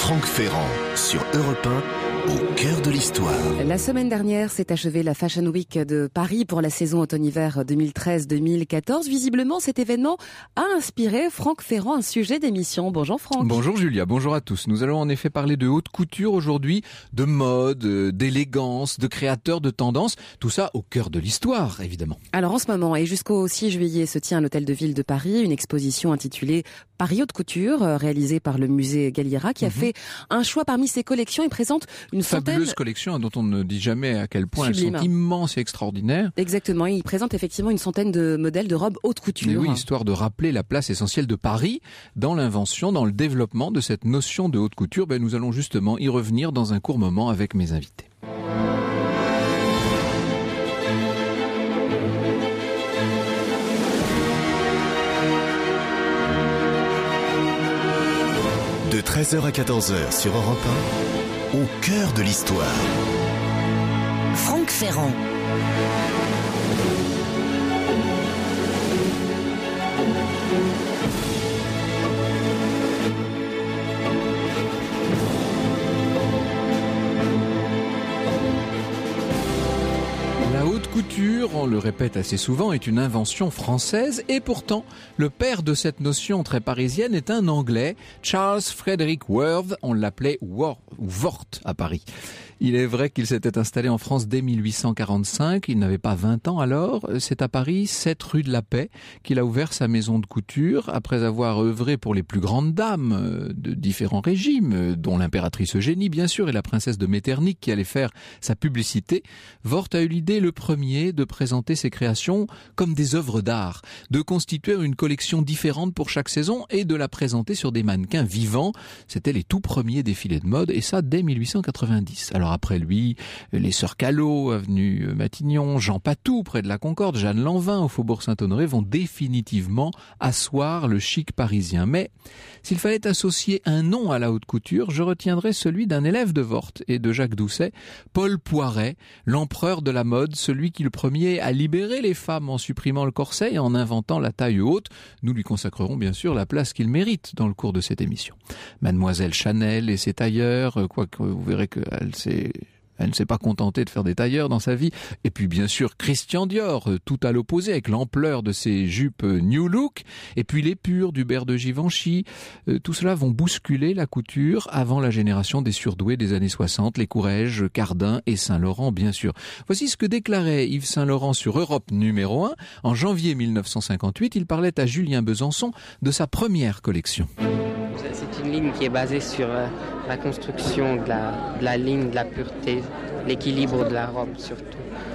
Franck Ferrand sur Europe 1, au cœur de l'histoire. La semaine dernière s'est achevée la Fashion Week de Paris pour la saison automne-hiver 2013-2014. Visiblement, cet événement a inspiré Franck Ferrand un sujet d'émission. Bonjour Franck. Bonjour Julia, bonjour à tous. Nous allons en effet parler de haute couture aujourd'hui, de mode, d'élégance, de créateurs, de tendances. Tout ça au cœur de l'histoire, évidemment. Alors en ce moment et jusqu'au 6 juillet se tient à l'Hôtel de Ville de Paris une exposition intitulée Paris Haute Couture, réalisée par le musée Galliera, qui a fait un choix parmi ses collections et présente une fabuleuse collection dont on ne dit jamais à quel point sublime. Elles sont immenses et extraordinaires. Exactement, il présente effectivement une centaine de modèles de robes haute couture. Mais oui, histoire de rappeler la place essentielle de Paris dans l'invention, dans le développement de cette notion de haute couture. Nous allons justement y revenir dans un court moment avec mes invités. De 13h à 14h sur Europe 1, au cœur de l'histoire. Franck Ferrand. La haute couture, on le répète assez souvent, est une invention française et pourtant, le père de cette notion très parisienne est un Anglais, Charles Frederick Worth, on l'appelait Worth à Paris. Il est vrai qu'il s'était installé en France dès 1845, il n'avait pas 20 ans alors. C'est à Paris, 7 rue de la Paix, qu'il a ouvert sa maison de couture, après avoir œuvré pour les plus grandes dames de différents régimes, dont l'impératrice Eugénie bien sûr, et la princesse de Metternich qui allait faire sa publicité. Worth a eu l'idée le premier de présenter ses créations comme des œuvres d'art, de constituer une collection différente pour chaque saison et de la présenter sur des mannequins vivants. C'était les tout premiers défilés de mode et ça dès 1890. Alors après lui, les sœurs Callot, avenue Matignon, Jean Patou près de la Concorde, Jeanne Lanvin au faubourg Saint-Honoré vont définitivement asseoir le chic parisien. Mais s'il fallait associer un nom à la haute couture, je retiendrais celui d'un élève de Worth et de Jacques Doucet, Paul Poiret, l'empereur de la mode, celui qui le premier a libéré les femmes en supprimant le corset et en inventant la taille haute. Nous lui consacrerons bien sûr la place qu'il mérite dans le cours de cette émission. Mademoiselle Chanel et ses tailleurs, quoique vous verrez elle ne s'est pas contentée de faire des tailleurs dans sa vie. Et puis bien sûr Christian Dior, tout à l'opposé avec l'ampleur de ses jupes New Look. Et puis l'épure d'Hubert de Givenchy. Tout cela vont bousculer la couture avant la génération des surdoués des années 60, les Courrèges, Cardin et Saint-Laurent bien sûr. Voici ce que déclarait Yves Saint-Laurent sur Europe numéro 1. En janvier 1958, il parlait à Julien Besançon de sa première collection. C'est une ligne qui est basée sur la construction de la ligne, de la pureté, l'équilibre de la robe surtout.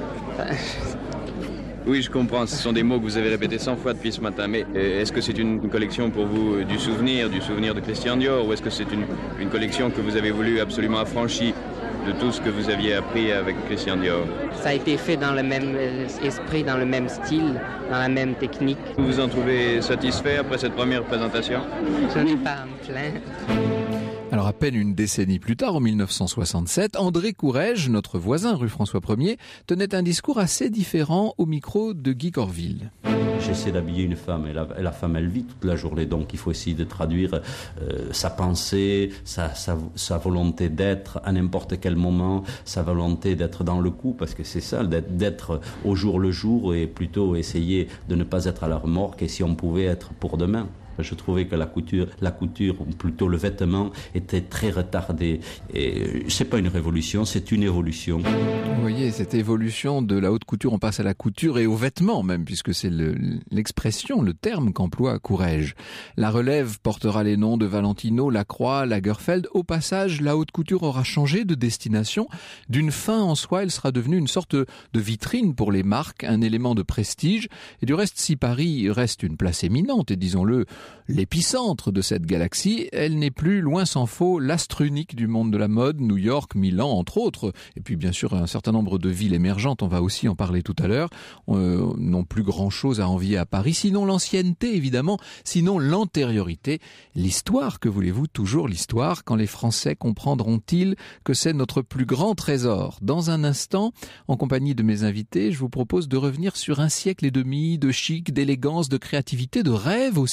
Oui, je comprends. Ce sont des mots que vous avez répétés 100 fois depuis ce matin. Mais est-ce que c'est une collection pour vous du souvenir de Christian Dior, ou est-ce que c'est une collection que vous avez voulu absolument affranchie de tout ce que vous aviez appris avec Christian Dior? Ça a été fait dans le même esprit, dans le même style, dans la même technique. Vous vous en trouvez satisfait après cette première présentation? Je n'ai pas à me plaindre. Alors à peine une décennie plus tard, en 1967, André Courrèges, notre voisin rue François 1er, tenait un discours assez différent au micro de Guy Corville. J'essaie d'habiller une femme et la femme elle vit toute la journée, donc il faut essayer de traduire sa pensée, sa volonté d'être à n'importe quel moment, sa volonté d'être dans le coup, parce que c'est ça, d'être au jour le jour et plutôt essayer de ne pas être à la remorque et si on pouvait être pour demain. Je trouvais que la couture, ou plutôt le vêtement, était très retardé. Et c'est pas une révolution, c'est une évolution. Vous voyez, cette évolution de la haute couture, on passe à la couture et aux vêtements même, puisque c'est l'expression, le terme qu'emploie Courrèges. La relève portera les noms de Valentino, Lacroix, Lagerfeld. Au passage, la haute couture aura changé de destination. D'une fin en soi, elle sera devenue une sorte de vitrine pour les marques, un élément de prestige. Et du reste, si Paris reste une place éminente, et disons-le, l'épicentre de cette galaxie, elle n'est plus, loin s'en faut, l'astre unique du monde de la mode, New York, Milan, entre autres. Et puis bien sûr un certain nombre de villes émergentes, on va aussi en parler tout à l'heure, n'ont plus grand-chose à envier à Paris, sinon l'ancienneté évidemment, sinon l'antériorité. L'histoire, que voulez-vous, toujours l'histoire, quand les Français comprendront-ils que c'est notre plus grand trésor? Dans un instant, en compagnie de mes invités, je vous propose de revenir sur un siècle et demi de chic, d'élégance, de créativité, de rêve aussi,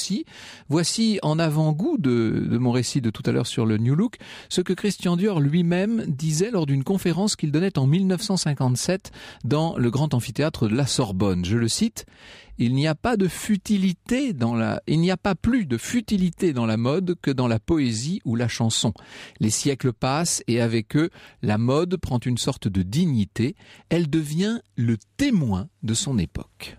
Voici en avant-goût de mon récit de tout à l'heure sur le New Look, ce que Christian Dior lui-même disait lors d'une conférence qu'il donnait en 1957 dans le grand amphithéâtre de la Sorbonne. Je le cite: il n'y a pas plus de futilité dans la mode que dans la poésie ou la chanson. Les siècles passent et avec eux, la mode prend une sorte de dignité. Elle devient le témoin de son époque.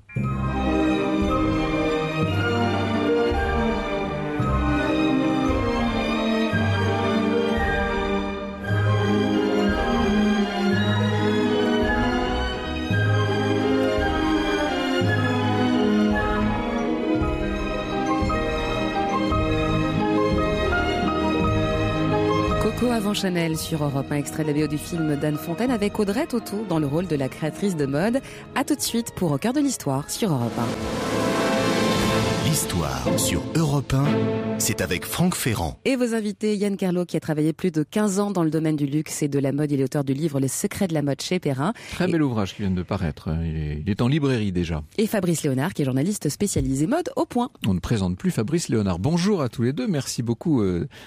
Coco avant Chanel sur Europe 1, extrait de la BO du film d'Anne Fontaine avec Audrey Tautou dans le rôle de la créatrice de mode. À tout de suite pour Au cœur de l'histoire sur Europe 1. L'histoire sur Europe 1, c'est avec Franck Ferrand. Et vos invités, Yann Kerlo qui a travaillé plus de 15 ans dans le domaine du luxe et de la mode. Il est auteur du livre Les secrets de la mode chez Perrin. Très bel ouvrage qui vient de paraître. Il est en librairie déjà. Et Fabrice Léonard qui est journaliste spécialisé mode au Point. On ne présente plus Fabrice Léonard. Bonjour à tous les deux. Merci beaucoup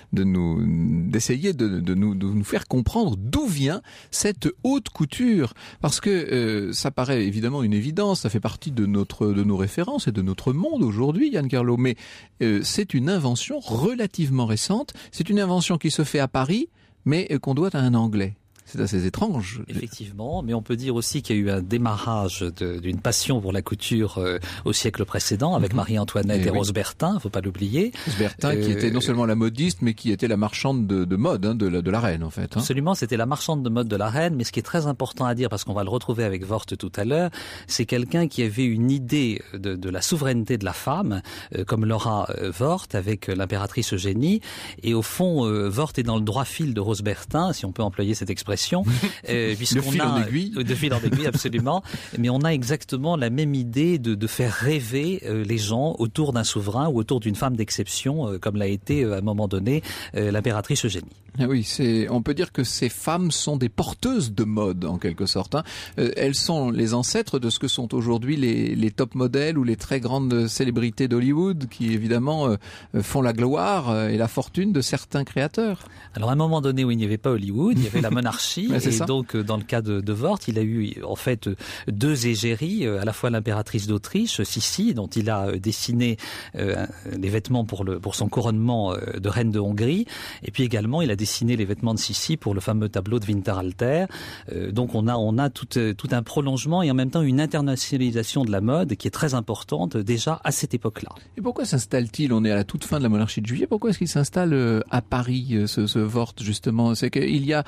d'essayer de nous faire comprendre d'où vient cette haute couture. Parce que ça paraît évidemment une évidence. Ça fait partie de nos références et de notre monde aujourd'hui, Yann Kerlo. Mais c'est une invention relativement récente. C'est une invention qui se fait à Paris, mais qu'on doit à un Anglais. C'est assez étrange. Effectivement, mais on peut dire aussi qu'il y a eu un démarrage d'une passion pour la couture au siècle précédent avec Marie-Antoinette et Rose Bertin, faut pas l'oublier. Rose Bertin qui était non seulement la modiste, mais qui était la marchande de mode de la reine en fait. Absolument, c'était la marchande de mode de la reine, mais ce qui est très important à dire, parce qu'on va le retrouver avec Vort tout à l'heure, c'est quelqu'un qui avait une idée de la souveraineté de la femme, comme l'aura Vort avec l'impératrice Eugénie, et au fond, Vort est dans le droit fil de Rose Bertin, si on peut employer cette expression. De fil en aiguille. De fil en aiguille, absolument. Mais on a exactement la même idée de faire rêver les gens autour d'un souverain ou autour d'une femme d'exception, comme l'a été à un moment donné l'impératrice Eugénie. Ah oui, on peut dire que ces femmes sont des porteuses de mode en quelque sorte. Elles sont les ancêtres de ce que sont aujourd'hui les top modèles ou les très grandes célébrités d'Hollywood qui évidemment font la gloire et la fortune de certains créateurs. Alors à un moment donné où il n'y avait pas Hollywood, il y avait la monarchie. Et ça. Donc, dans le cas de Vort, il a eu en fait deux égéries, à la fois l'impératrice d'Autriche, Sissi, dont il a dessiné les vêtements pour son couronnement de reine de Hongrie, et puis également il a dessiné les vêtements de Sissi pour le fameux tableau de Winterhalter. Donc on a tout un prolongement et en même temps une internationalisation de la mode qui est très importante déjà à cette époque-là. Et pourquoi s'installe-t-il? On est à la toute fin de la monarchie de Juillet. Pourquoi est-ce qu'il s'installe à Paris, ce Vort justement? C'est qu'il y a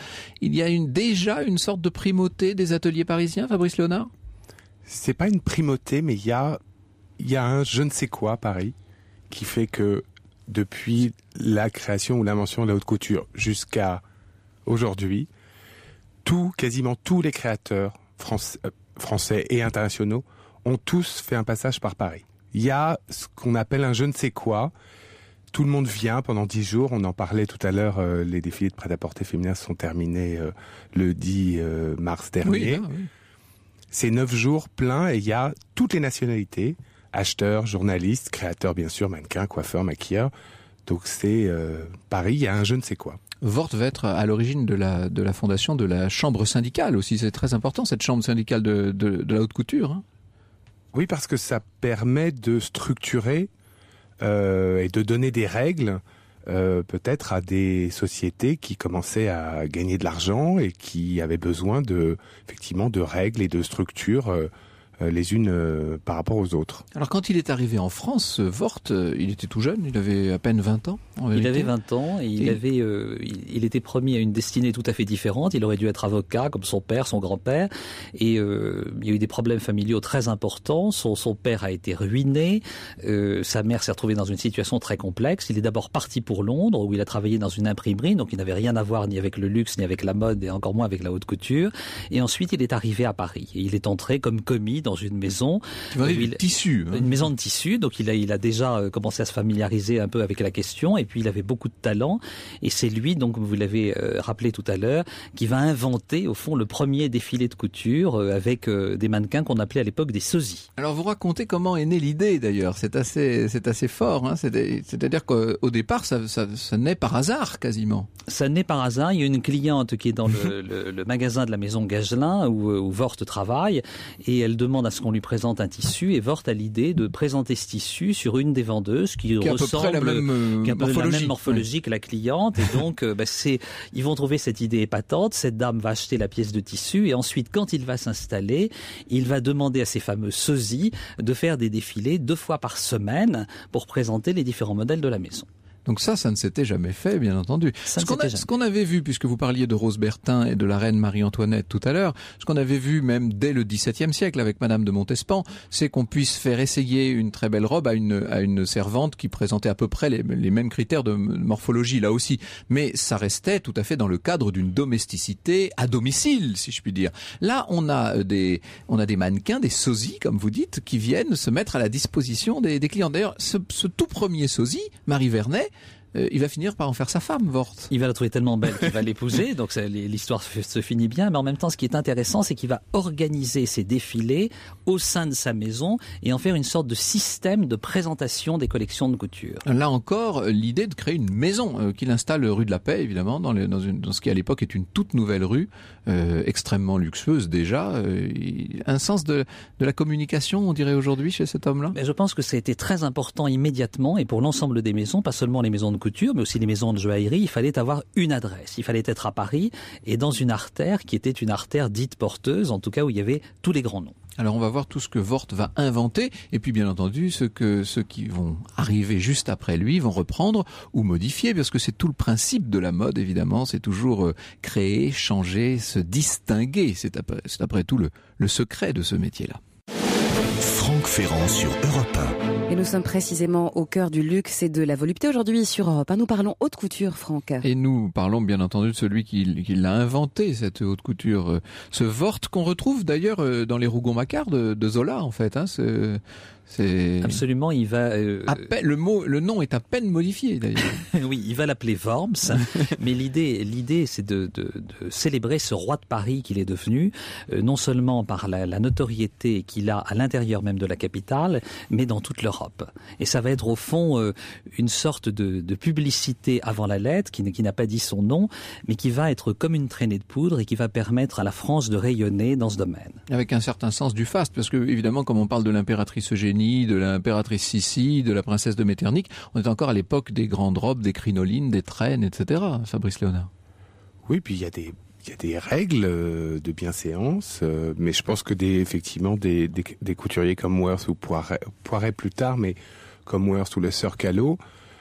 déjà une sorte de primauté des ateliers parisiens, Fabrice Léonard? C'est pas une primauté, mais il y a un je ne sais quoi à Paris qui fait que depuis la création ou l'invention de la haute couture jusqu'à aujourd'hui, quasiment tous les créateurs français et internationaux ont tous fait un passage par Paris. Il y a ce qu'on appelle un je ne sais quoi. Tout le monde vient pendant 10 jours. On en parlait tout à l'heure. Les défilés de prêt-à-porter féminin sont terminés le 10 mars dernier. Oui. C'est 9 jours pleins et il y a toutes les nationalités. Acheteurs, journalistes, créateurs bien sûr, mannequins, coiffeurs, maquilleurs. Donc c'est Paris, il y a un je ne sais quoi. Vort va être à l'origine de la fondation de la chambre syndicale aussi. C'est très important cette chambre syndicale de la haute couture. Oui, parce que ça permet de structurer et de donner des règles peut-être à des sociétés qui commençaient à gagner de l'argent et qui avaient besoin effectivement de règles et de structures les unes par rapport aux autres. Alors quand il est arrivé en France, Vort, il était tout jeune, il avait à peine 20 ans. Il avait 20 ans et il était promis à une destinée tout à fait différente. Il aurait dû être avocat comme son père, son grand-père. Et il y a eu des problèmes familiaux très importants. Son père a été ruiné. Sa mère s'est retrouvée dans une situation très complexe. Il est d'abord parti pour Londres où il a travaillé dans une imprimerie. Donc il n'avait rien à voir ni avec le luxe, ni avec la mode et encore moins avec la haute couture. Et ensuite il est arrivé à Paris. Et il est entré comme commis dans dans une maison. Tu vois, du tissu. Une maison de tissu. Donc il a déjà commencé à se familiariser un peu avec la question. Et puis il avait beaucoup de talent. Et c'est lui, donc vous l'avez rappelé tout à l'heure, qui va inventer au fond le premier défilé de couture avec des mannequins qu'on appelait à l'époque des sosies. Alors vous racontez comment est née l'idée d'ailleurs. C'est assez fort. Hein. C'est-à-dire qu'au départ, ça naît par hasard quasiment. Ça naît par hasard. Il y a une cliente qui est dans le magasin de la maison Gagelin où Vort travaille et elle demande à ce qu'on lui présente un tissu et Vort a l'idée de présenter ce tissu sur une des vendeuses qui ressemble à peu près la même morphologie que la cliente et donc ils vont trouver cette idée épatante. Cette dame va acheter la pièce de tissu et ensuite quand il va s'installer, il va demander à ces fameux sosies de faire des défilés 2 fois par semaine pour présenter les différents modèles de la maison. Donc ça ne s'était jamais fait, bien entendu. Ce qu'on avait vu, puisque vous parliez de Rose Bertin et de la reine Marie-Antoinette tout à l'heure, ce qu'on avait vu même dès le XVIIe siècle avec Madame de Montespan, c'est qu'on puisse faire essayer une très belle robe à une servante qui présentait à peu près les mêmes critères de morphologie, là aussi. Mais ça restait tout à fait dans le cadre d'une domesticité à domicile, si je puis dire. Là, on a des mannequins, des sosies, comme vous dites, qui viennent se mettre à la disposition des clients. D'ailleurs, ce tout premier sosie, Marie Vernet, il va finir par en faire sa femme, Vort. Il va la trouver tellement belle qu'il va l'épouser, donc l'histoire se finit bien, mais en même temps, ce qui est intéressant, c'est qu'il va organiser ses défilés au sein de sa maison et en faire une sorte de système de présentation des collections de couture. Là encore, l'idée de créer une maison qu'il installe rue de la Paix, évidemment, dans ce qui à l'époque est une toute nouvelle rue, extrêmement luxueuse déjà. Un sens de la communication, on dirait aujourd'hui, chez cet homme-là. Mais je pense que ça a été très important immédiatement et pour l'ensemble des maisons, pas seulement les maisons de couture, mais aussi les maisons de joaillerie, il fallait avoir une adresse. Il fallait être à Paris et dans une artère qui était une artère dite porteuse, en tout cas où il y avait tous les grands noms. Alors on va voir tout ce que Vort va inventer et puis bien entendu ceux qui vont arriver juste après lui vont reprendre ou modifier parce que c'est tout le principe de la mode évidemment, c'est toujours créer, changer, se distinguer. C'est après tout le secret de ce métier-là. Franck Ferrand sur Europe 1. Et nous sommes précisément au cœur du luxe et de la volupté aujourd'hui sur Europe 1. Nous parlons haute couture, Franck. Et nous parlons bien entendu de celui qui l'a inventé, cette haute couture. Ce Vort qu'on retrouve d'ailleurs dans les Rougon-Macquart de Zola en fait. Hein, c'est absolument, il va le nom est à peine modifié d'ailleurs. Oui, il va l'appeler Worms, mais l'idée c'est de célébrer ce roi de Paris qu'il est devenu, non seulement par la notoriété qu'il a à l'intérieur même de la capitale, mais dans toute l'Europe. Et ça va être au fond une sorte de publicité avant la lettre qui n'a pas dit son nom, mais qui va être comme une traînée de poudre et qui va permettre à la France de rayonner dans ce domaine. Avec un certain sens du faste, parce que évidemment, comme on parle de l'impératrice Eugénie, de l'impératrice Sissi, de la princesse de Metternich, on est encore à l'époque des grandes robes, des crinolines, des traînes, etc. Fabrice Léonard. Oui, puis il y a des règles de bienséance, mais je pense que effectivement des couturiers comme Worth ou Poiret plus tard, mais comme Worth ou le Sœur Callot,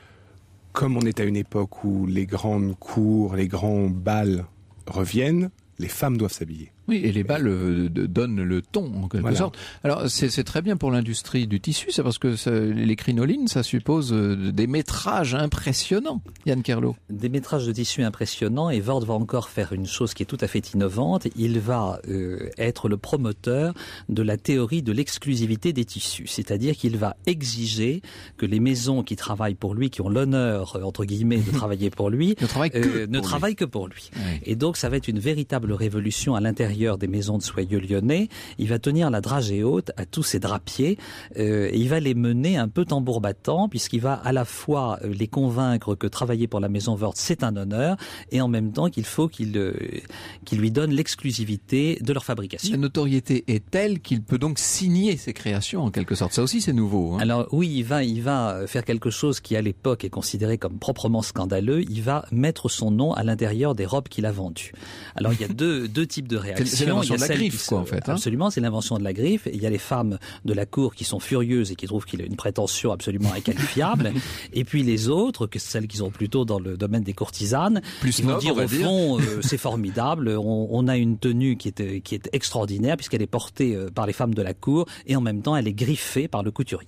comme on est à une époque où les grandes cours, les grands bals reviennent, les femmes doivent s'habiller. Oui, et les bals donnent le ton, en quelque sorte. Alors, c'est très bien pour l'industrie du tissu, c'est parce que les crinolines, ça suppose des métrages impressionnants, Yann Kerlo. Des métrages de tissu impressionnants, et Vort va encore faire une chose qui est tout à fait innovante. Il va être le promoteur de la théorie de l'exclusivité des tissus. C'est-à-dire qu'il va exiger que les maisons qui travaillent pour lui, qui ont l'honneur, entre guillemets, de travailler pour lui, ne travaillent que pour lui. Oui. Et donc, ça va être une véritable révolution à l'intérieur des maisons de soyeux lyonnais. Il va tenir la dragée haute à tous ses drapiers et il va les mener un peu tambour battant puisqu'il va à la fois les convaincre que travailler pour la maison Vort c'est un honneur et en même temps qu'il faut qu'il lui donne l'exclusivité de leur fabrication. La notoriété est telle qu'il peut donc signer ses créations en quelque sorte. Ça aussi c'est nouveau. Hein. Alors oui, il va faire quelque chose qui à l'époque est considéré comme proprement scandaleux. Il va mettre son nom à l'intérieur des robes qu'il a vendues. Alors il y a deux types de réactions. C'est l'invention de la griffe, quoi, en fait. Hein. Absolument, c'est l'invention de la griffe. Et il y a les femmes de la cour qui sont furieuses et qui trouvent qu'il a une prétention absolument inqualifiable. Et puis les autres, celles qui sont plutôt dans le domaine des courtisanes, qui vont dire au fond, c'est formidable, on a une tenue qui est extraordinaire puisqu'elle est portée par les femmes de la cour et en même temps elle est griffée par le couturier.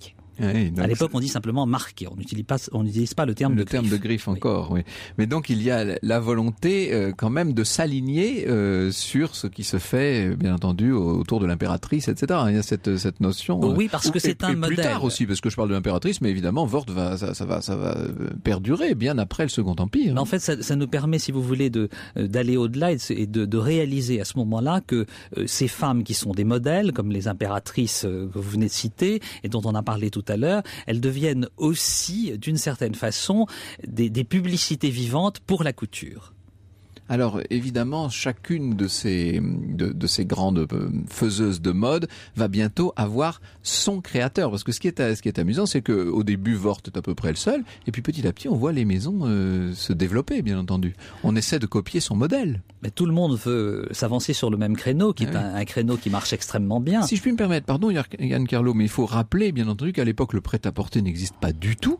Oui, donc à l'époque, on dit simplement marqué. On n'utilise pas le terme de griffe. De griffe encore, oui. Mais donc il y a la volonté quand même de s'aligner sur ce qui se fait, bien entendu, autour de l'impératrice, etc. Il y a cette notion. Oui, parce que c'est un modèle. Plus tard aussi, parce que je parle de l'impératrice, mais évidemment, Vort ça va perdurer bien après le Second Empire. Mais en fait, ça nous permet, si vous voulez, d'aller au-delà et de réaliser à ce moment-là que ces femmes qui sont des modèles, comme les impératrices que vous venez de citer et dont on a parlé tout à l'heure, elles deviennent aussi, d'une certaine façon, des publicités vivantes pour la couture. Alors évidemment, chacune de ces grandes faiseuses de mode va bientôt avoir son créateur, parce que ce qui est amusant, c'est que au début Vort est à peu près le seul, et puis petit à petit on voit les maisons se développer, bien entendu. On essaie de copier son modèle. Mais tout le monde veut s'avancer sur le même créneau, qui est un créneau qui marche extrêmement bien. Si je puis me permettre, pardon Yann Kerlo, mais il faut rappeler bien entendu qu'à l'époque le prêt-à-porter n'existe pas du tout,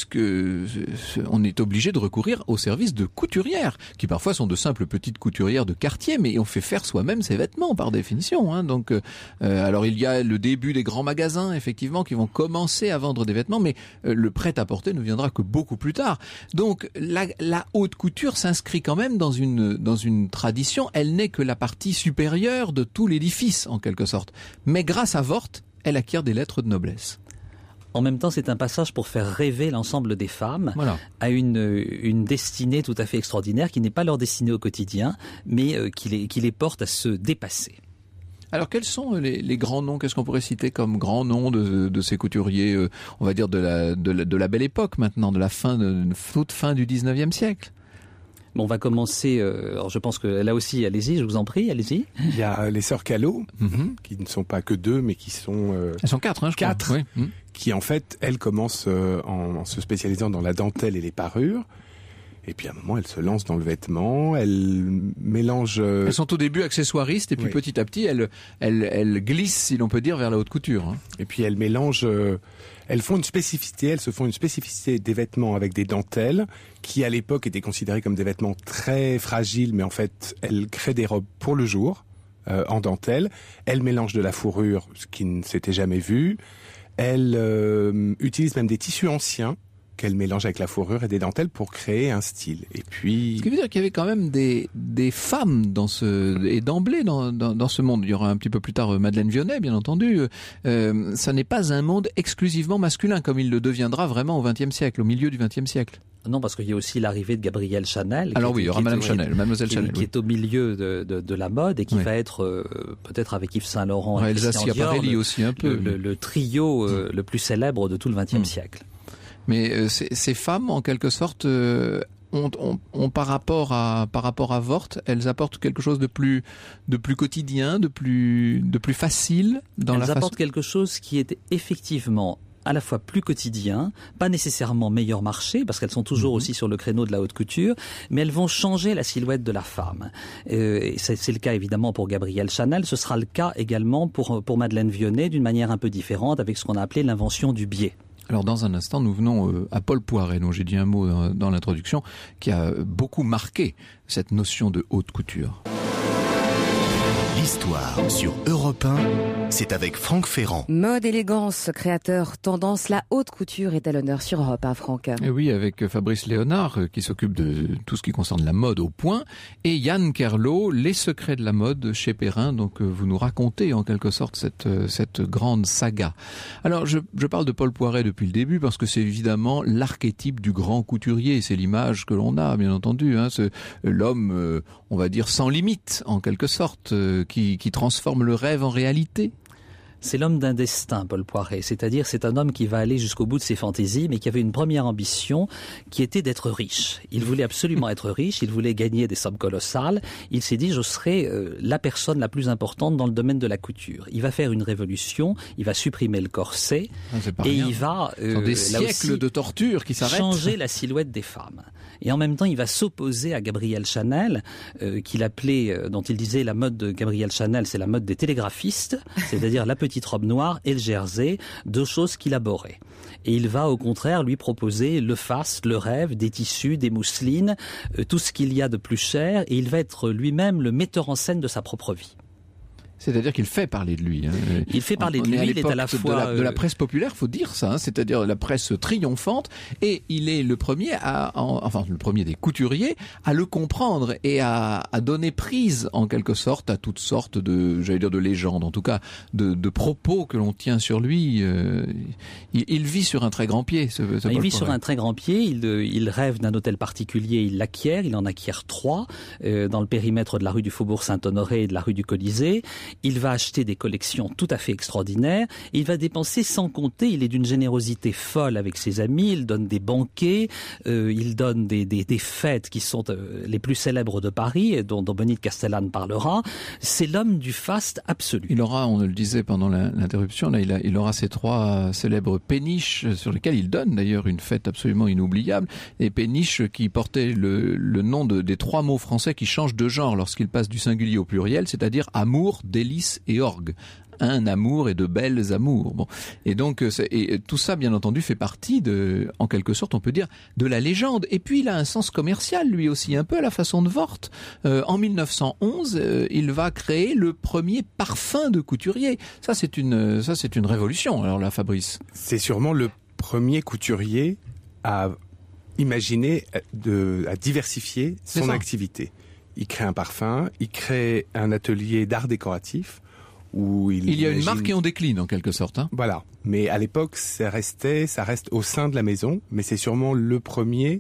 on est obligé de recourir au service de couturières, qui parfois sont de simples petites couturières de quartier, mais on fait faire soi-même ses vêtements par définition. Hein. Donc, alors il y a le début des grands magasins effectivement qui vont commencer à vendre des vêtements, mais le prêt-à-porter ne viendra que beaucoup plus tard. Donc la haute couture s'inscrit quand même dans une tradition. Elle n'est que la partie supérieure de tout l'édifice en quelque sorte. Mais grâce à Vort, elle acquiert des lettres de noblesse. En même temps, c'est un passage pour faire rêver l'ensemble des femmes à une destinée tout à fait extraordinaire qui n'est pas leur destinée au quotidien, mais qui les porte à se dépasser. Alors quels sont les grands noms? Qu'est-ce qu'on pourrait citer comme grands noms de ces couturiers, on va dire de la belle époque maintenant, de la toute fin du 19e siècle? Bon, on va commencer, alors je pense que là aussi, allez-y, je vous en prie, allez-y. Il y a les sœurs Callot, qui ne sont pas que deux, mais qui sont... Elles sont quatre, je crois. Oui. Qui en fait, elles commencent en se spécialisant dans la dentelle et les parures. Et puis à un moment, elles se lancent dans le vêtement, elles mélangent... Elles sont au début accessoiristes, et puis petit à petit, elles glissent, si l'on peut dire, vers la haute couture. Hein. Et puis elles mélangent... elles se font une spécificité des vêtements avec des dentelles, qui à l'époque étaient considérées comme des vêtements très fragiles, mais en fait, elles créent des robes pour le jour, en dentelle. Elles mélangent de la fourrure, ce qui ne s'était jamais vu. Elles utilisent même des tissus anciens, qu'elle mélange avec la fourrure et des dentelles pour créer un style. Et puis... Ce qui veut dire qu'il y avait quand même des femmes et d'emblée dans ce monde. Il y aura un petit peu plus tard Madeleine Vionnet, bien entendu. Ça n'est pas un monde exclusivement masculin, comme il le deviendra vraiment au XXe siècle, au milieu du XXe siècle. Non, parce qu'il y a aussi l'arrivée de Gabrielle Chanel. Alors oui, il y aura Mademoiselle Chanel. Qui est au milieu de la mode et qui va être peut-être avec Yves Saint Laurent et Elsa Schiaparelli aussi un peu. Le trio le plus célèbre de tout le XXe siècle. Mais ces femmes, en quelque sorte, ont par rapport à Vort, elles apportent quelque chose de plus quotidien, de plus facile dans la façon. Elles apportent quelque chose qui est effectivement à la fois plus quotidien, pas nécessairement meilleur marché, parce qu'elles sont toujours aussi sur le créneau de la haute couture, mais elles vont changer la silhouette de la femme. C'est le cas évidemment pour Gabrielle Chanel, ce sera le cas également pour Madeleine Vionnet, d'une manière un peu différente, avec ce qu'on a appelé l'invention du biais. Alors dans un instant, nous venons à Paul Poiret, dont j'ai dit un mot dans l'introduction, qui a beaucoup marqué cette notion de haute couture. L'histoire sur Europe 1, c'est avec Franck Ferrand. Mode, élégance, créateur, tendance, la haute couture est à l'honneur sur Europe 1, Franck. Et oui, avec Fabrice Léonard, qui s'occupe de tout ce qui concerne la mode au point, et Yann Kerlo, les secrets de la mode chez Perrin. Donc vous nous racontez en quelque sorte cette grande saga. Alors je parle de Paul Poiret depuis le début, parce que c'est évidemment l'archétype du grand couturier. C'est l'image que l'on a, bien entendu. Hein, l'homme, on va dire, sans limite, en quelque sorte, qui transforme le rêve en réalité. C'est l'homme d'un destin, Paul Poiret. C'est-à-dire, c'est un homme qui va aller jusqu'au bout de ses fantaisies, mais qui avait une première ambition, qui était d'être riche. Il voulait absolument être riche, il voulait gagner des sommes colossales. Il s'est dit, je serai la personne la plus importante dans le domaine de la couture. Il va faire une révolution, il va supprimer le corset, et il va des siècles de torture qui s'arrêtent. Changer la silhouette des femmes. Et en même temps, il va s'opposer à Gabrielle Chanel, qu'il appelait, dont il disait la mode de Gabrielle Chanel, c'est la mode des télégraphistes, c'est-à-dire la petite robe noire et le jersey, deux choses qu'il abhorrait. Et il va au contraire lui proposer le faste, le rêve, des tissus, des mousselines, tout ce qu'il y a de plus cher, et il va être lui-même le metteur en scène de sa propre vie. C'est-à-dire qu'il fait parler de lui. Hein. Il fait parler de lui, il est à la fois... de la presse populaire, faut dire ça, hein, c'est-à-dire la presse triomphante, et il est le premier le premier des couturiers à le comprendre et à donner prise, en quelque sorte, à toutes sortes de, de légendes, en tout cas, de propos que l'on tient sur lui. Il vit sur un très grand pied, Il vit sur un très grand pied, il rêve d'un hôtel particulier, il l'acquiert, il en acquiert 3, dans le périmètre de la rue du Faubourg Saint-Honoré et de la rue du Colisée. Il va acheter des collections tout à fait extraordinaires. Il va dépenser sans compter. Il est d'une générosité folle avec ses amis. Il donne des banquets. Il donne des fêtes qui sont les plus célèbres de Paris, dont Benite Castellane parlera. C'est l'homme du faste absolu. Il aura, on le disait pendant l'interruption, là, il aura ces 3 célèbres péniches sur lesquelles il donne d'ailleurs une fête absolument inoubliable. Des péniches qui portaient le nom des 3 mots français qui changent de genre lorsqu'ils passent du singulier au pluriel, c'est-à-dire amour, délice et orgue. Un amour et de belles amours. Bon. Et donc, tout ça, bien entendu, fait partie en quelque sorte, on peut dire, de la légende. Et puis, il a un sens commercial, lui aussi, un peu à la façon de Wort. En 1911, il va créer le premier parfum de couturier. Ça, c'est une révolution. Alors là, Fabrice. C'est sûrement le premier couturier à imaginer, à diversifier son activité. Il crée un parfum, il crée un atelier d'art décoratif où il y a une marque et on décline en quelque sorte. Hein. Voilà, mais à l'époque ça reste au sein de la maison, mais c'est sûrement le premier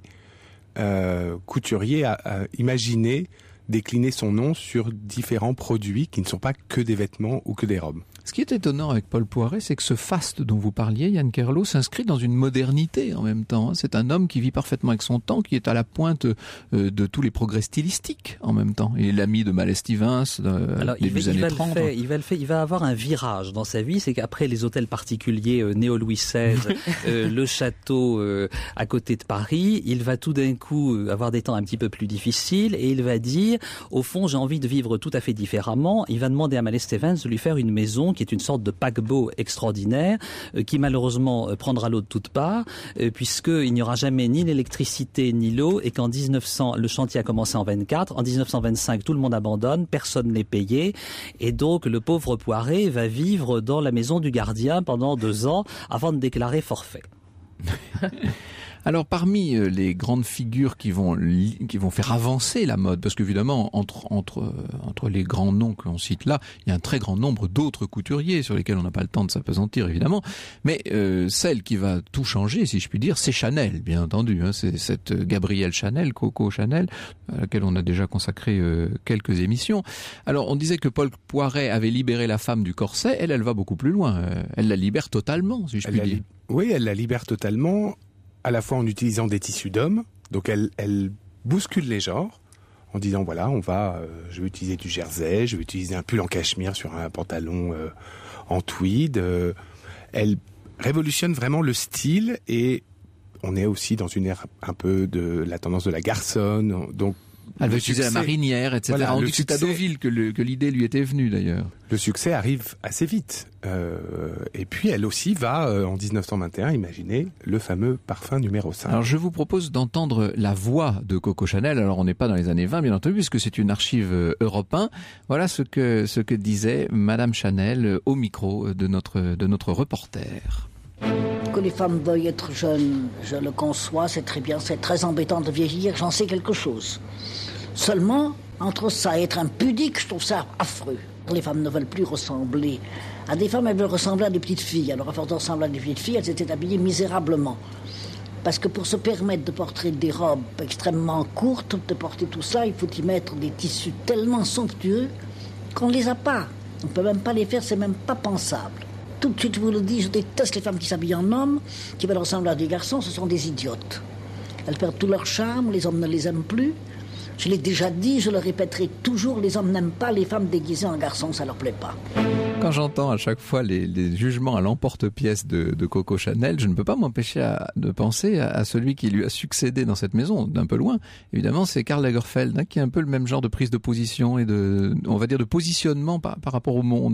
couturier à imaginer décliner son nom sur différents produits qui ne sont pas que des vêtements ou que des robes. Ce qui est étonnant avec Paul Poiret, c'est que ce faste dont vous parliez, Yann Kerlo, s'inscrit dans une modernité en même temps. C'est un homme qui vit parfaitement avec son temps, qui est à la pointe de tous les progrès stylistiques en même temps. Il est l'ami de Mallet Stevens, début des années 30. Il va avoir un virage dans sa vie, c'est qu'après les hôtels particuliers néo-Louis XVI, le château à côté de Paris, il va tout d'un coup avoir des temps un petit peu plus difficiles et il va dire, au fond, j'ai envie de vivre tout à fait différemment. Il va demander à Mallet Stevens de lui faire une maison qui est une sorte de paquebot extraordinaire, qui malheureusement prendra l'eau de toutes parts, puisqu'il n'y aura jamais ni l'électricité ni l'eau, et qu'en 1900, le chantier a commencé en 24, en 1925 tout le monde abandonne, personne n'est payé, et donc le pauvre Poiret va vivre dans la maison du gardien pendant 2 ans avant de déclarer forfait. Alors parmi les grandes figures qui vont faire avancer la mode, parce qu'évidemment entre les grands noms que l'on cite là, il y a un très grand nombre d'autres couturiers sur lesquels on n'a pas le temps de s'appesantir évidemment, mais celle qui va tout changer, si je puis dire, c'est Chanel, bien entendu. Hein, c'est cette Gabrielle Chanel, Coco Chanel, à laquelle on a déjà consacré quelques émissions. Alors on disait que Paul Poiret avait libéré la femme du corset, elle va beaucoup plus loin. Elle la libère totalement, si je puis dire. Oui, elle la libère totalement, à la fois en utilisant des tissus d'hommes, donc elle bouscule les genres, en disant voilà, je vais utiliser du jersey, je vais utiliser un pull en cachemire sur un pantalon en tweed. Elle révolutionne vraiment le style et on est aussi dans une ère un peu de la tendance de la garçonne, donc elle veut utiliser la marinière, etc. Voilà, on dit que c'est à Deauville que l'idée lui était venue d'ailleurs. Le succès arrive assez vite. Et puis elle aussi va, en 1921, imaginer le fameux parfum numéro 5. Alors je vous propose d'entendre la voix de Coco Chanel. Alors on n'est pas dans les années 20, bien entendu, puisque c'est une archive Europe 1. Voilà ce que disait Madame Chanel au micro de notre reporter. Que les femmes veuillent être jeunes, je le conçois, c'est très bien, c'est très embêtant de vieillir, j'en sais quelque chose. Seulement, entre ça et être impudique, je trouve ça affreux. Les femmes ne veulent plus ressembler à des femmes, elles veulent ressembler à des petites filles. Alors à force de ressembler à des petites filles, elles étaient habillées misérablement. Parce que pour se permettre de porter des robes extrêmement courtes, de porter tout ça, il faut y mettre des tissus tellement somptueux qu'on ne les a pas. On ne peut même pas les faire, c'est même pas pensable. Tout de suite, je vous le dis, je déteste les femmes qui s'habillent en hommes, qui veulent ressembler à des garçons, ce sont des idiotes. Elles perdent tout leur charme, les hommes ne les aiment plus. Je l'ai déjà dit, je le répéterai toujours, les hommes n'aiment pas les femmes déguisées en garçons, ça leur plaît pas. Quand j'entends à chaque fois les jugements à l'emporte-pièce de Coco Chanel, je ne peux pas m'empêcher de penser à celui qui lui a succédé dans cette maison, d'un peu loin. Évidemment, c'est Karl Lagerfeld, qui a un peu le même genre de prise de position et on va dire de positionnement par rapport au monde.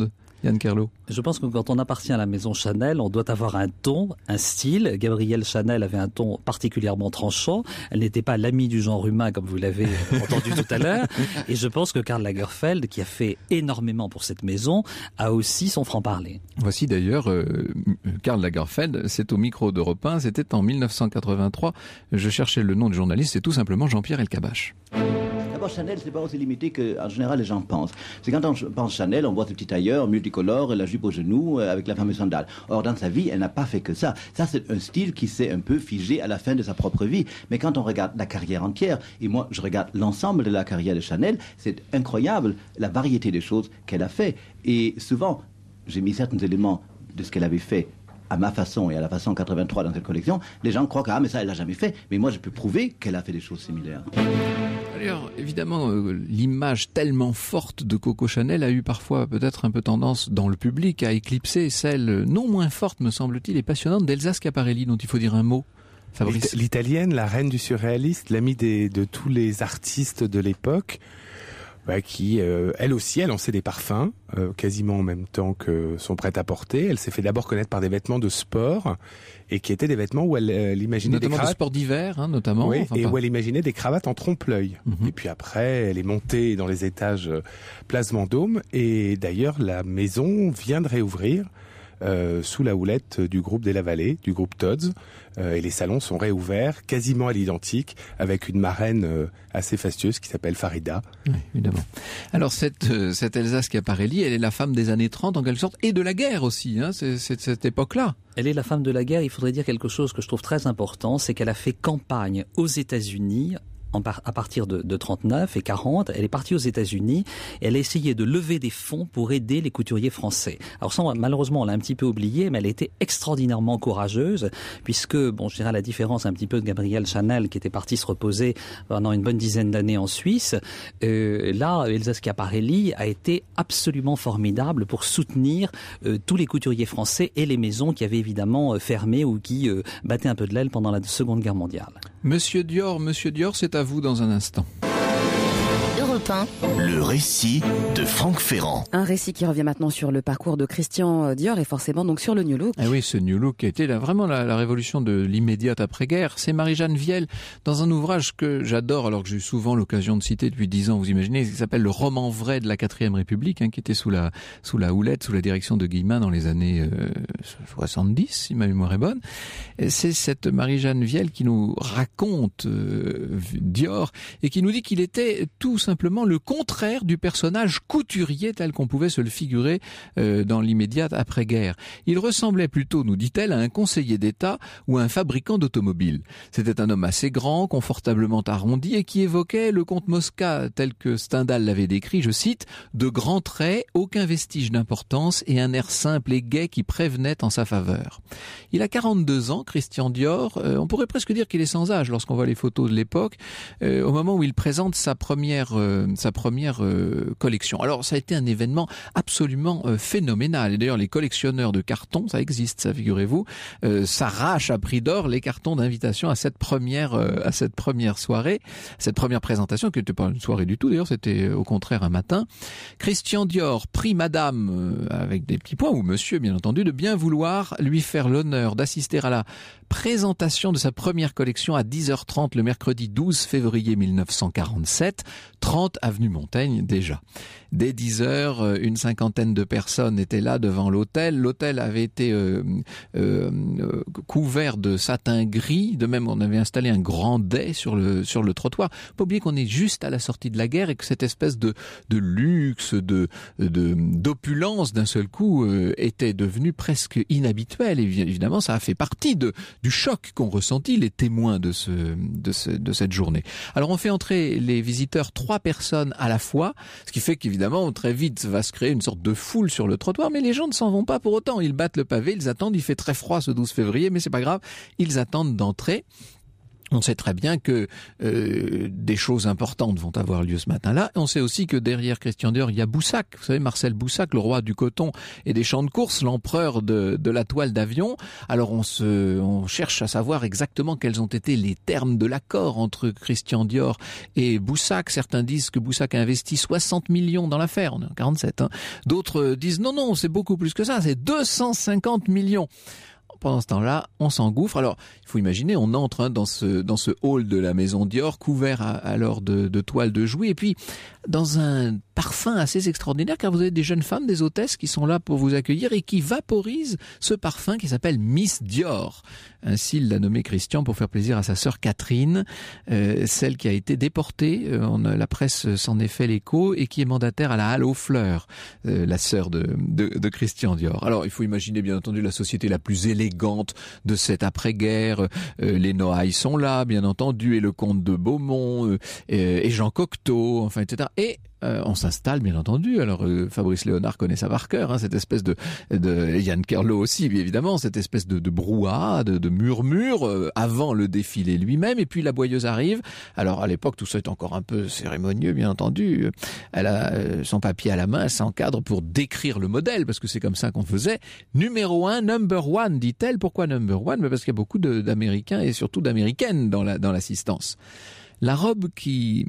Yann Kerlot? Je pense que quand on appartient à la maison Chanel, on doit avoir un ton, un style. Gabrielle Chanel avait un ton particulièrement tranchant. Elle n'était pas l'amie du genre humain, comme vous l'avez entendu tout à l'heure. Et je pense que Karl Lagerfeld, qui a fait énormément pour cette maison, a aussi son franc-parler. Voici d'ailleurs Karl Lagerfeld, c'est au micro d'Europe 1, c'était en 1983. Je cherchais le nom du journaliste, c'est tout simplement Jean-Pierre Elkabbach. D'abord, Chanel, c'est pas aussi limité qu'en général les gens pensent. C'est quand on pense Chanel, on voit ce petit tailleur multicolore, la jupe aux genoux, avec la fameuse sandale. Or, dans sa vie, elle n'a pas fait que ça. Ça, c'est un style qui s'est un peu figé à la fin de sa propre vie. Mais quand on regarde la carrière entière, et moi, je regarde l'ensemble de la carrière de Chanel, c'est incroyable la variété des choses qu'elle a fait. Et souvent, j'ai mis certains éléments de ce qu'elle avait fait à ma façon et à la façon 83 dans cette collection. Les gens croient que mais ça, elle l'a jamais fait. Mais moi, je peux prouver qu'elle a fait des choses similaires. D'ailleurs, évidemment, l'image tellement forte de Coco Chanel a eu parfois peut-être un peu tendance dans le public à éclipser celle non moins forte, me semble-t-il, et passionnante d'Elsa Schiaparelli, dont il faut dire un mot. Fabrice. L'italienne, la reine du surréaliste, l'amie de tous les artistes de l'époque, qui, elle aussi, elle lançait des parfums, quasiment en même temps que son prêt-à-porter. Elle s'est fait d'abord connaître par des vêtements de sport, et qui étaient des vêtements où elle imaginait notamment des cravates. De sport d'hiver, notamment. Oui, et où elle imaginait des cravates en trompe-l'œil. Et puis après, elle est montée dans les étages Place Vendôme, et d'ailleurs, la maison vient de réouvrir sous la houlette du groupe des Lavallées, du groupe Tod's, et les salons sont réouverts quasiment à l'identique, avec une marraine assez fastueuse qui s'appelle Farida. Oui, évidemment. Alors cette Elsa Schiaparelli, elle est la femme des années 30 en quelque sorte, et de la guerre aussi, c'est cette époque-là. Elle est la femme de la guerre. Il faudrait dire quelque chose que je trouve très important, c'est qu'elle a fait campagne aux États-Unis à partir de 39 et 40, elle est partie aux États-Unis et elle a essayé de lever des fonds pour aider les couturiers français. Alors ça, malheureusement, on l'a un petit peu oublié, mais elle a été extraordinairement courageuse, puisque, je dirais à la différence un petit peu de Gabrielle Chanel, qui était partie se reposer pendant une bonne dizaine d'années en Suisse, là, Elsa Schiaparelli a été absolument formidable pour soutenir tous les couturiers français et les maisons qui avaient évidemment fermé ou qui battaient un peu de l'aile pendant la Seconde Guerre mondiale. Monsieur Dior, c'est à vous dans un instant. Europe 1. Le récit de Franck Ferrand. Un récit qui revient maintenant sur le parcours de Christian Dior et forcément donc sur le New Look. Ah oui, ce New Look qui a été vraiment la révolution de l'immédiate après-guerre. C'est Marie-Jeanne Viel dans un ouvrage que j'adore, alors que j'ai eu souvent l'occasion de citer depuis 10 ans, vous imaginez, qui s'appelle Le roman vrai de la 4e République, qui était sous la houlette, sous la direction de Guillemin dans les années 70, si ma mémoire est bonne. Et c'est cette Marie-Jeanne Viel qui nous raconte Dior et qui nous dit qu'il était tout simplement le contraire du personnage couturier tel qu'on pouvait se le figurer dans l'immédiate après-guerre. Il ressemblait plutôt, nous dit-elle, à un conseiller d'État ou à un fabricant d'automobiles. C'était un homme assez grand, confortablement arrondi et qui évoquait le comte Mosca tel que Stendhal l'avait décrit, je cite, « de grands traits, aucun vestige d'importance et un air simple et gai qui prévenait en sa faveur ». Il a 42 ans, Christian Dior. On pourrait presque dire qu'il est sans âge lorsqu'on voit les photos de l'époque, au moment où il présente sa première collection. Alors ça a été un événement absolument phénoménal. Et d'ailleurs les collectionneurs de cartons, ça existe, ça figurez-vous, s'arrachent à prix d'or les cartons d'invitation à cette première soirée, cette première présentation qui n'était pas une soirée du tout. D'ailleurs c'était au contraire un matin. Christian Dior prie Madame avec des petits points ou Monsieur bien entendu de bien vouloir lui faire l'honneur d'assister à la présentation de sa première collection à 10h30 le mercredi 12 février 1947, 30 avenue Montaigne déjà. Dès 10h, une cinquantaine de personnes étaient là devant l'hôtel. L'hôtel avait été couvert de satin gris. De même, on avait installé un grand dais sur le trottoir. Pas oublier qu'on est juste à la sortie de la guerre et que cette espèce de luxe, d'opulence d'un seul coup était devenue presque inhabituelle. Et évidemment, ça a fait partie du choc qu'ont ressenti les témoins de cette journée. Alors, on fait entrer les visiteurs 3 personnes à la fois, ce qui fait qu'évidemment, très vite, va se créer une sorte de foule sur le trottoir, mais les gens ne s'en vont pas pour autant. Ils battent le pavé, ils attendent, il fait très froid ce 12 février, mais c'est pas grave, ils attendent d'entrer. On sait très bien que des choses importantes vont avoir lieu ce matin-là. On sait aussi que derrière Christian Dior, il y a Boussac. Vous savez, Marcel Boussac, le roi du coton et des champs de course, l'empereur de la toile d'avion. Alors on cherche à savoir exactement quels ont été les termes de l'accord entre Christian Dior et Boussac. Certains disent que Boussac a investi 60 millions dans l'affaire. On est en 47. D'autres disent non, c'est beaucoup plus que ça. C'est 250 millions. Pendant ce temps-là, on s'engouffre. Alors, il faut imaginer, on entre dans ce hall de la maison Dior, couvert alors de toiles de Jouy, et puis dans un parfum assez extraordinaire, car vous avez des jeunes femmes, des hôtesses qui sont là pour vous accueillir et qui vaporisent ce parfum qui s'appelle Miss Dior. Ainsi, il l'a nommé Christian pour faire plaisir à sa sœur Catherine, celle qui a été déportée, la presse s'en est fait l'écho, et qui est mandataire à la Halle aux Fleurs, la sœur de Christian Dior. Alors, il faut imaginer, bien entendu, la société la plus élégante de cette après-guerre. Les Noailles sont là, bien entendu, et le comte de Beaumont, et Jean Cocteau, enfin, etc. Et on s'installe, bien entendu. Alors, Fabrice Léonard connaît ça par cœur, cette espèce de Yann Kerlo aussi, évidemment, cette espèce de brouhaha, de murmure avant le défilé lui-même. Et puis la boyeuse arrive. Alors, à l'époque, tout ça est encore un peu cérémonieux, bien entendu. Elle a son papier à la main, elle s'encadre pour décrire le modèle, parce que c'est comme ça qu'on faisait. Numéro 1, number 1, dit-elle. Pourquoi number 1? Parce qu'il y a beaucoup d'Américains et surtout d'Américaines dans l'assistance. La robe qui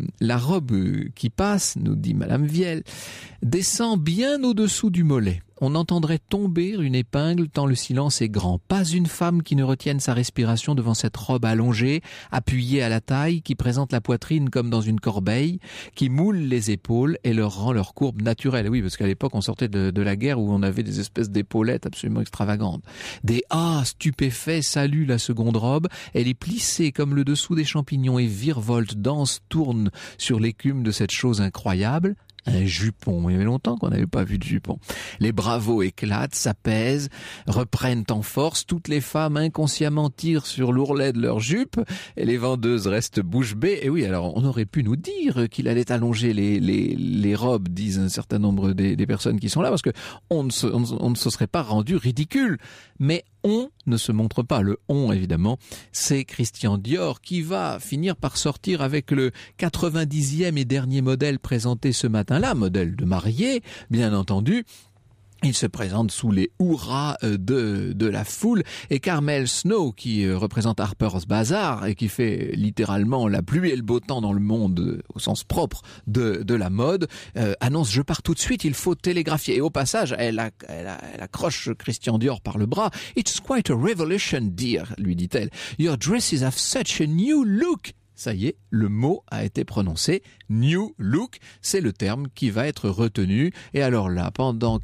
passe, nous dit Madame Viel, descend bien au-dessous du mollet. On entendrait tomber une épingle tant le silence est grand. Pas une femme qui ne retienne sa respiration devant cette robe allongée, appuyée à la taille, qui présente la poitrine comme dans une corbeille, qui moule les épaules et leur rend leur courbe naturelle. Oui, parce qu'à l'époque, on sortait de la guerre où on avait des espèces d'épaulettes absolument extravagantes. Des « ah » stupéfaits saluent la seconde robe. Elle est plissée comme le dessous des champignons et virevolte, danse, tourne sur l'écume de cette chose incroyable. Un jupon. Il y avait longtemps qu'on n'avait pas vu de jupon. Les bravos éclatent, s'apaisent, reprennent en force. Toutes les femmes inconsciemment tirent sur l'ourlet de leur jupe et les vendeuses restent bouche bée. Et oui, alors on aurait pu nous dire qu'il allait allonger les robes, disent un certain nombre des personnes qui sont là, parce que on ne se serait pas rendu ridicule. Mais on ne se montre pas. Le on, évidemment, c'est Christian Dior qui va finir par sortir avec le 90e et dernier modèle présenté ce matin-là, modèle de mariée, bien entendu. Il se présente sous les hurrahs de la foule, et Carmel Snow, qui représente Harper's Bazaar et qui fait littéralement la pluie et le beau temps dans le monde au sens propre de la mode, annonce: je pars tout de suite, il faut télégraphier. Et au passage, elle accroche Christian Dior par le bras. It's quite a revolution, dear, lui dit-elle. Your dresses have such a new look. Ça y est, le mot a été prononcé. New look, c'est le terme qui va être retenu. Et alors là, pendant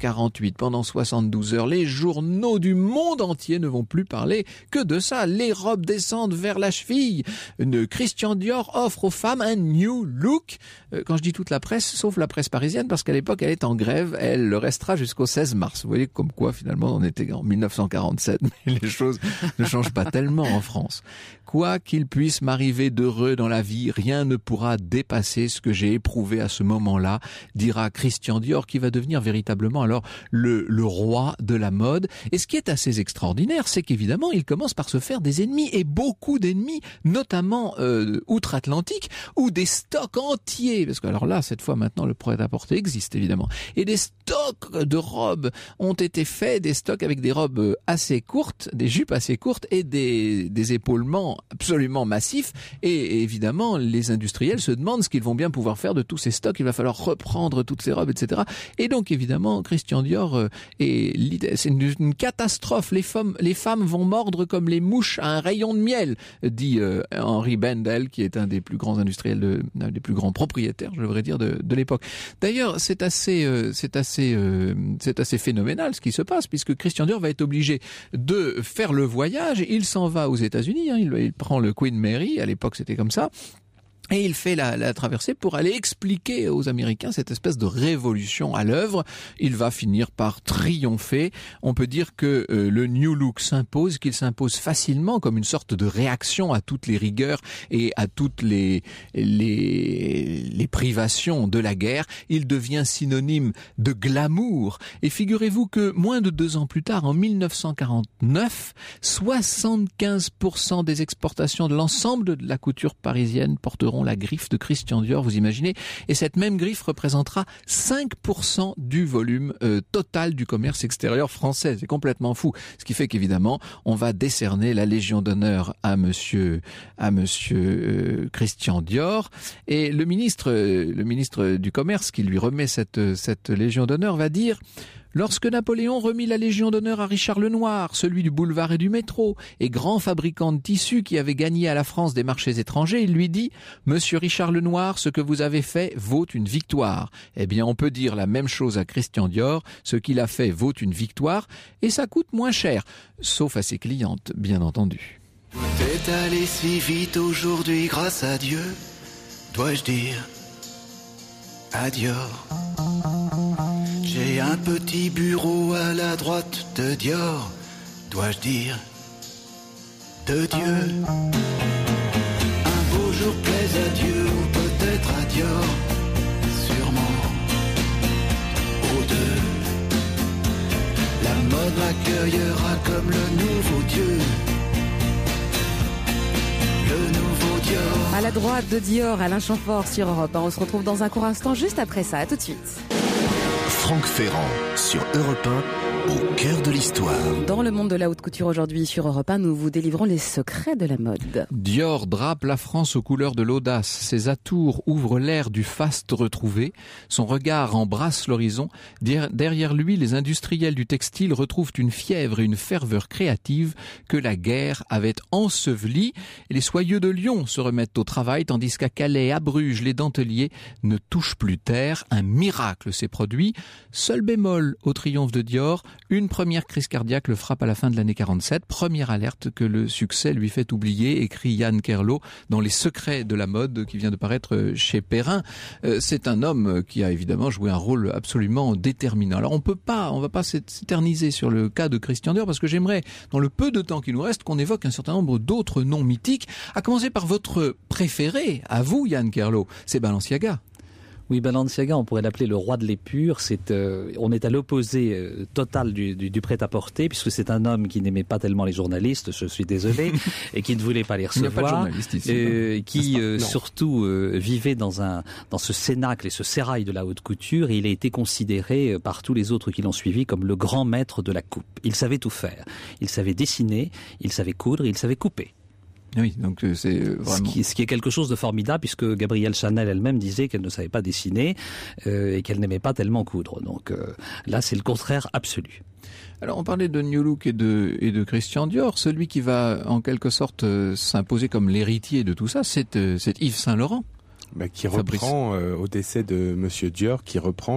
72 heures, les journaux du monde entier ne vont plus parler que de ça. Les robes descendent vers la cheville. Christian Dior offre aux femmes un new look. Quand je dis toute la presse, sauf la presse parisienne, parce qu'à l'époque, elle est en grève. Elle le restera jusqu'au 16 mars. Vous voyez comme quoi, finalement, on était en 1947. Mais les choses ne changent pas tellement en France. Quoi qu'il puisse m'arriver d'heureux dans la vie, rien ne pourra dépasser ce que j'ai éprouvé à ce moment-là, dira Christian Dior, qui va devenir véritablement alors le roi de la mode. Et ce qui est assez extraordinaire, c'est qu'évidemment, il commence par se faire des ennemis, et beaucoup d'ennemis, notamment outre-Atlantique, où des stocks entiers, parce que alors là, cette fois maintenant, le prêt-à-porter existe évidemment, et des stocks de robes ont été faits, des stocks avec des robes assez courtes, des jupes assez courtes et des épaulements absolument massifs. Et évidemment, les industriels se demandent ce qu'ils vont bien pouvoir faire de tous ces stocks. Il va falloir reprendre toutes ces robes, etc. Et donc, évidemment, Christian Dior, c'est une catastrophe. Les femmes vont mordre comme les mouches à un rayon de miel, dit Henri Bendel, qui est un des plus grands industriels, un des plus grands propriétaires, je devrais dire, de l'époque. D'ailleurs, c'est assez phénoménal ce qui se passe, puisque Christian Dior va être obligé de faire le voyage. Il s'en va aux États-Unis. Il prend le Queen Mary. À l'époque, c'était comme ça. Et il fait la traversée pour aller expliquer aux Américains cette espèce de révolution à l'œuvre. Il va finir par triompher. On peut dire que le New Look s'impose, qu'il s'impose facilement comme une sorte de réaction à toutes les rigueurs et à toutes les les privations de la guerre, il devient synonyme de glamour. Et figurez-vous que moins de 2 ans plus tard, en 1949, 75% des exportations de l'ensemble de la couture parisienne porteront la griffe de Christian Dior, vous imaginez. Et cette même griffe représentera 5% du volume total du commerce extérieur français. C'est complètement fou. Ce qui fait qu'évidemment, on va décerner la Légion d'honneur à monsieur Christian Dior. Et le ministre du Commerce qui lui remet cette Légion d'honneur va dire: lorsque Napoléon remit la Légion d'honneur à Richard Lenoir, celui du boulevard et du métro, et grand fabricant de tissus qui avait gagné à la France des marchés étrangers, il lui dit: Monsieur Richard Lenoir, ce que vous avez fait vaut une victoire. Eh bien, on peut dire la même chose à Christian Dior, ce qu'il a fait vaut une victoire, et ça coûte moins cher, sauf à ses clientes, bien entendu. T'es allé si vite aujourd'hui, grâce à Dieu, dois-je dire adieu. J'ai un petit bureau à la droite de Dior, dois-je dire de Dieu. Un beau jour plaise à Dieu, ou peut-être à Dior, sûrement aux deux. La mode m'accueillera comme le nouveau Dieu. Le nouveau Dior. À la droite de Dior, Alain Chamfort sur Europe 1. On se retrouve dans un court instant, juste après ça. À tout de suite. Franck Ferrand sur Europe 1, au cœur de l'histoire. Dans le monde de la haute couture aujourd'hui sur Europe 1, nous vous délivrons les secrets de la mode. Dior drape la France aux couleurs de l'audace. Ses atours ouvrent l'ère du faste retrouvé. Son regard embrasse l'horizon. Derrière lui, les industriels du textile retrouvent une fièvre et une ferveur créative que la guerre avait ensevelie. Et les soyeux de Lyon se remettent au travail, tandis qu'à Calais et à Bruges, les denteliers ne touchent plus terre. Un miracle s'est produit. Seul bémol au triomphe de Dior, une première crise cardiaque le frappe à la fin de l'année 47. Première alerte que le succès lui fait oublier, écrit Yann Kerlo dans Les secrets de la mode qui vient de paraître chez Perrin. C'est un homme qui a évidemment joué un rôle absolument déterminant. Alors on va pas s'éterniser sur le cas de Christian Dior parce que j'aimerais, dans le peu de temps qui nous reste, qu'on évoque un certain nombre d'autres noms mythiques, à commencer par votre préféré, à vous Yann Kerlo, c'est Balenciaga. Oui, Balenciaga, on pourrait l'appeler le roi de l'épure. On est à l'opposé total du prêt-à-porter, puisque c'est un homme qui n'aimait pas tellement les journalistes, je suis désolé, et qui ne voulait pas les recevoir. Il n'y a pas de journaliste ici. Qui surtout vivait dans ce cénacle et ce sérail de la haute couture. Et il a été considéré par tous les autres qui l'ont suivi comme le grand maître de la coupe. Il savait tout faire. Il savait dessiner, il savait coudre, il savait couper. Oui, donc c'est vraiment... Ce qui est quelque chose de formidable, puisque Gabrielle Chanel elle-même disait qu'elle ne savait pas dessiner et qu'elle n'aimait pas tellement coudre. Donc là, c'est le contraire absolu. Alors on parlait de New Look et de Christian Dior. Celui qui va en quelque sorte s'imposer comme l'héritier de tout ça, c'est Yves Saint Laurent. Qui reprend au décès de Monsieur Dior, qui reprend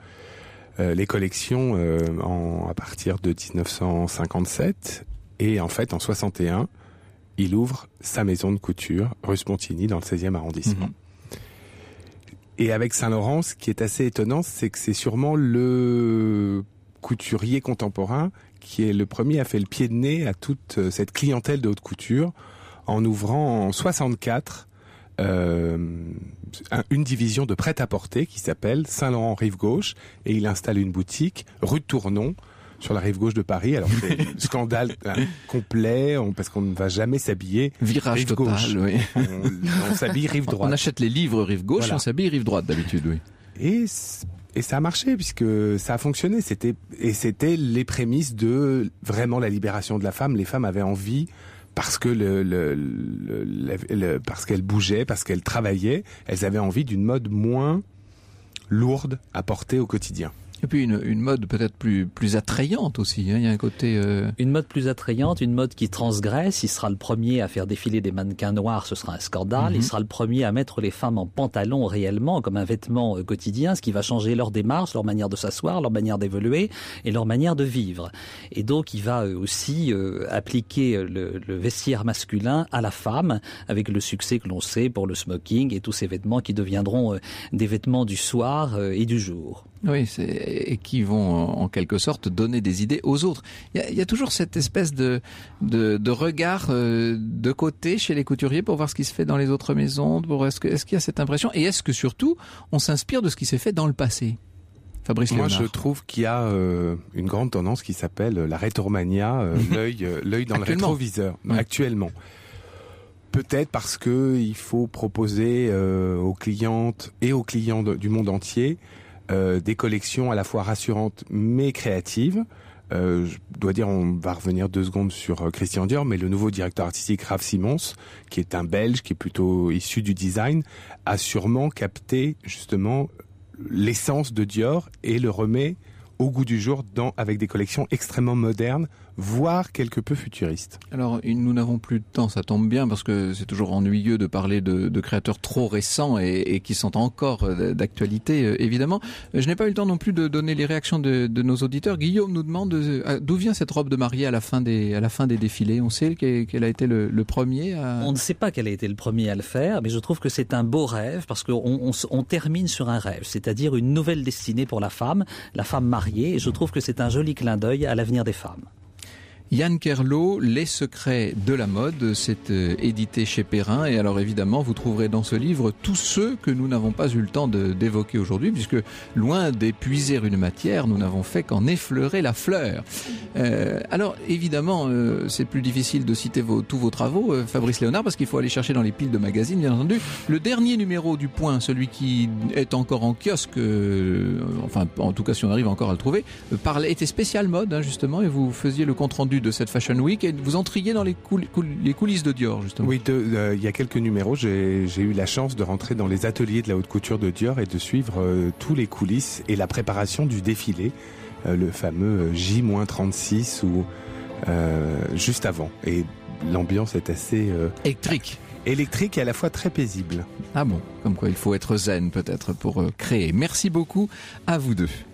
les collections à partir de 1957 et en fait en 61. Il ouvre sa maison de couture, rue Spontini, dans le 16e arrondissement. Et avec Saint-Laurent, ce qui est assez étonnant, c'est que c'est sûrement le couturier contemporain qui est le premier à faire le pied de nez à toute cette clientèle de haute couture, en ouvrant en 64 une division de prêt-à-porter qui s'appelle Saint-Laurent Rive Gauche, et il installe une boutique rue de Tournon, sur la rive gauche de Paris. Alors c'est un scandale complet, parce qu'on ne va jamais s'habiller virage rive total, gauche. Oui. On s'habille rive droite. On achète les livres rive gauche, voilà. Et on s'habille rive droite d'habitude, oui. Et ça a marché puisque ça a fonctionné. C'était les prémices de vraiment la libération de la femme. Les femmes avaient envie, parce que parce qu'elles bougeaient, parce qu'elles travaillaient, elles avaient envie d'une mode moins lourde à porter au quotidien. Et puis une mode peut-être plus attrayante aussi, hein. Il y a un côté... Une mode plus attrayante, une mode qui transgresse. Il sera le premier à faire défiler des mannequins noirs, ce sera un scandale. Il sera le premier à mettre les femmes en pantalon réellement, comme un vêtement quotidien, ce qui va changer leur démarche, leur manière de s'asseoir, leur manière d'évoluer et leur manière de vivre. Et donc il va aussi appliquer le vestiaire masculin à la femme, avec le succès que l'on sait pour le smoking et tous ces vêtements qui deviendront des vêtements du soir et du jour. Oui, c'est et qui vont en quelque sorte donner des idées aux autres. Il y a toujours cette espèce de regard de côté chez les couturiers pour voir ce qui se fait dans les autres maisons. Est-ce qu'il y a cette impression? Et est-ce que surtout on s'inspire de ce qui s'est fait dans le passé? Fabrice Léonard. Moi, je trouve qu'il y a une grande tendance qui s'appelle la rétormania, l'œil dans le rétroviseur, actuellement. Peut-être parce que il faut proposer aux clientes et aux clients du monde entier des collections à la fois rassurantes mais créatives. Je dois dire, on va revenir 2 secondes sur Christian Dior, mais le nouveau directeur artistique Raf Simons, qui est un Belge, qui est plutôt issu du design, a sûrement capté justement l'essence de Dior et le remet au goût du jour avec des collections extrêmement modernes, voire quelque peu futuristes. Alors, nous n'avons plus de temps, ça tombe bien, parce que c'est toujours ennuyeux de parler de créateurs trop récents et qui sont encore d'actualité, évidemment. Je n'ai pas eu le temps non plus de donner les réactions de nos auditeurs. Guillaume nous demande d'où vient cette robe de mariée à la fin des défilés. On sait qu'elle a été le premier à... On ne sait pas quel a été le premier à le faire, mais je trouve que c'est un beau rêve, parce qu'on termine sur un rêve, c'est-à-dire une nouvelle destinée pour la femme mariée, et je trouve que c'est un joli clin d'œil à l'avenir des femmes. Yann Kerlot, Les secrets de la mode, c'est édité chez Perrin, et alors évidemment vous trouverez dans ce livre tous ceux que nous n'avons pas eu le temps d'évoquer aujourd'hui, puisque loin d'épuiser une matière, nous n'avons fait qu'en effleurer la fleur. Alors évidemment c'est plus difficile de citer tous vos travaux, Fabrice Léonard, parce qu'il faut aller chercher dans les piles de magazines, bien entendu. Le dernier numéro du Point, celui qui est encore en kiosque, enfin en tout cas si on arrive encore à le trouver, était spécial mode, justement, et vous faisiez le compte-rendu de cette Fashion Week et vous entriez dans les coulisses de Dior, justement. Oui, il y a quelques numéros, j'ai eu la chance de rentrer dans les ateliers de la haute couture de Dior et de suivre tous les coulisses et la préparation du défilé, le fameux J-36 ou juste avant. Et l'ambiance est assez... électrique et à la fois très paisible. Ah bon, comme quoi il faut être zen peut-être pour créer. Merci beaucoup à vous deux.